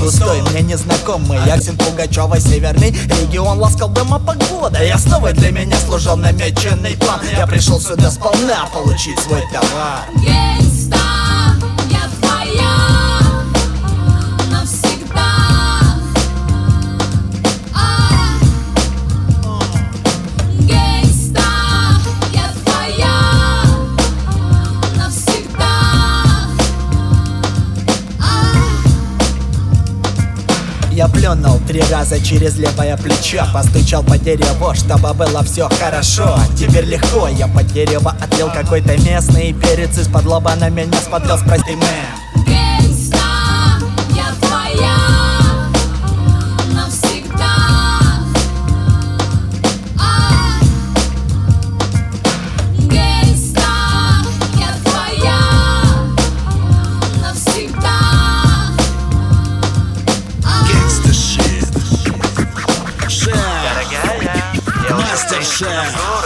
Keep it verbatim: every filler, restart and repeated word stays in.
пустой, мне незнакомый Акцент Пугачёва, северный регион ласкал дома погода. И основой для меня служил намеченный план. Я пришел сюда сполна получить свой товар. Гейста, я твоя навсегда. А, гейста, я твоя навсегда. А, Я плюнул три раза через левое плечо, постучал по дереву, чтобы было все хорошо. Теперь легко, я под дерево отлил какой-то местный перец. Из-под лоба на меня смотрел с простым мэм. гейста, я твоя навсегда. А, гейста, я твоя навсегда. Gangsta shit. Chef. Дорогая, Master Chef.